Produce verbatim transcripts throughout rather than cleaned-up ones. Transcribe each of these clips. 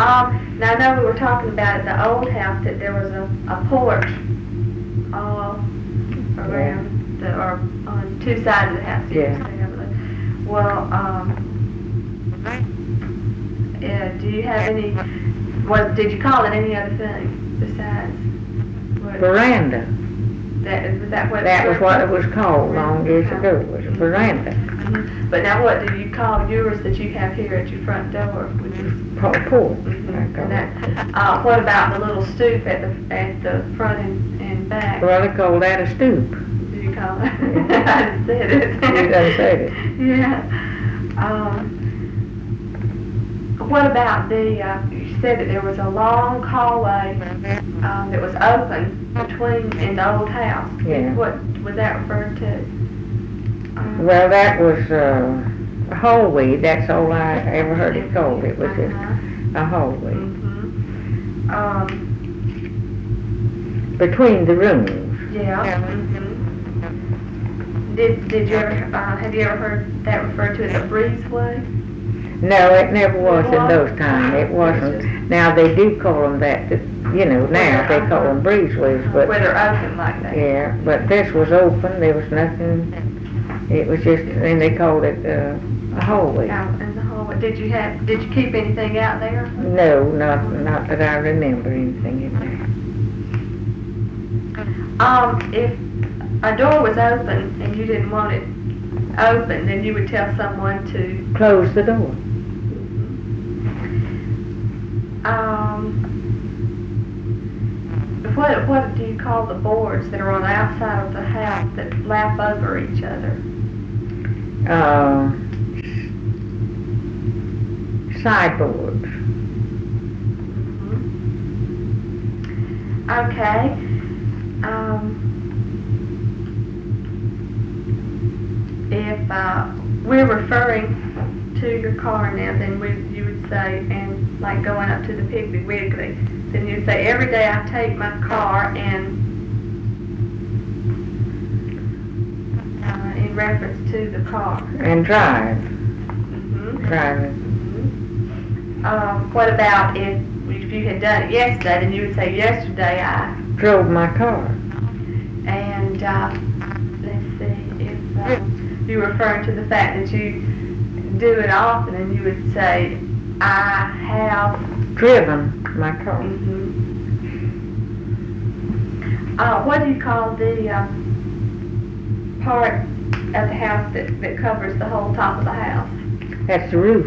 Um, now I know we were talking about at the old house that there was a, a porch all around the, or on two sides of the house. You Yeah. used to have it. Well, um, yeah, do you have any, what, did you call it any other thing besides? What, Veranda. that, was that what? That was what it was called long years ago, it was a veranda. Mhm. But now what do you call yours that you have here at your front door, which is? Po- Porch, Mhm. I call And it. that, uh, what about the little stoop at the, at the front and, and back? Well, they call that a stoop. Do you call it? I just said it. You done said it. Yeah. Um, what about the, uh, you said that there was a long hallway, um, that was open between, in the old house. Yeah. What was that referred to? Um, Well, that was uh, a hallway, that's all I ever heard it called, it was just uh-huh. a hallway. Mhm. Um, Between the rooms. yeah. Mhm. Did, did you ever, uh, have you ever heard that referred to as a breezeway? No, it never was in It those times, it wasn't. Now, they do call them that, that, you know, now they call them breezeways, Where but, they're open like that? yeah, but this was open, there was nothing, it was just, and they called it uh, a hallway. Out in the hallway. Did you have, did you keep anything out there? No, not, not that I remember anything in there. Um, if a door was open and you didn't want it open, then you would tell someone to, Close the door. um, what, what do you call the boards that are on the outside of the house that lap over each other? Uh, sideboards. Okay. Um, if uh, we're referring to your car now, then we, you would say, and like going up to the Piggly Wiggly, then you'd say, every day I take my car and, uh, in reference to the car. And drive. Mm-hmm. Driving. Um, what about if, if you had done it yesterday, then you would say, yesterday I, Drove my car. and, uh, let's see, if, um, you're referring to the fact that you do it often, and you would say, I have. Driven my car. Mm-hmm. Uh, what do you call the uh, part of the house that, that covers the whole top of the house? That's the roof.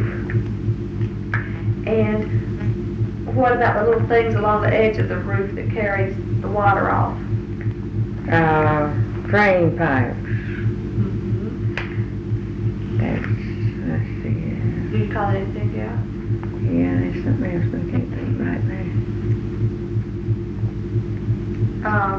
And what about the little things along the edge of the roof that carries the water off? Uh, drain pipes. Mm-hmm. That's, let's see. Do you call it anything else? Uh, yeah, there's something else I can't think right now. Um,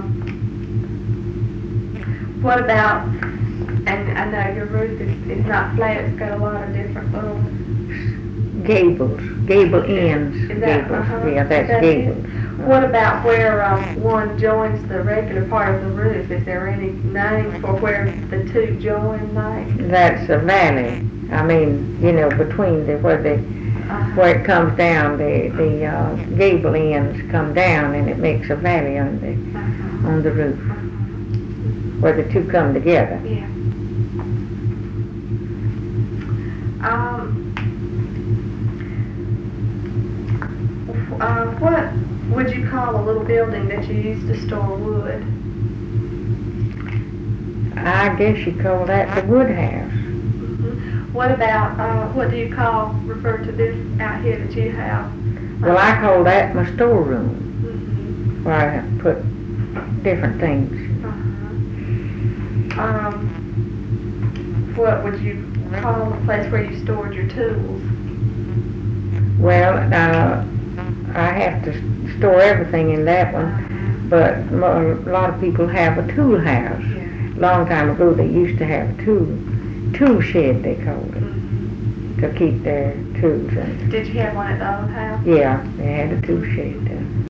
what about, and I know your roof is, is not flat, it's got a lot of different little. Gables, gable ends. Is that, Gables. uh-huh, Yeah, that's is that gables. it? What about where um, one joins the regular part of the roof? Is there any name for where the two join, like? That's a valley. I mean, you know, between the, where the, Uh, where it comes down, the, the uh, gable ends come down and it makes a valley on the, uh-huh. on the roof, Uh-huh. where the two come together. Yeah. Um, uh, what would you call a little building that you used to store wood? I guess you call that the wood house. Mm-hmm. What about, uh, what do you call, refer to this out here that you have? Well, I call that my storeroom, Mm-hmm. where I put different things. Uh-huh. Um, what would you call the place where you stored your tools? Well, uh, I have to store everything in that one, but mo- a lot of people have a tool house. Yeah. Long time ago, they used to have a tool, tool shed, they called it, Mm-hmm. to keep their tools in. Did you have one at the old house? Yeah, they had a tool shed there.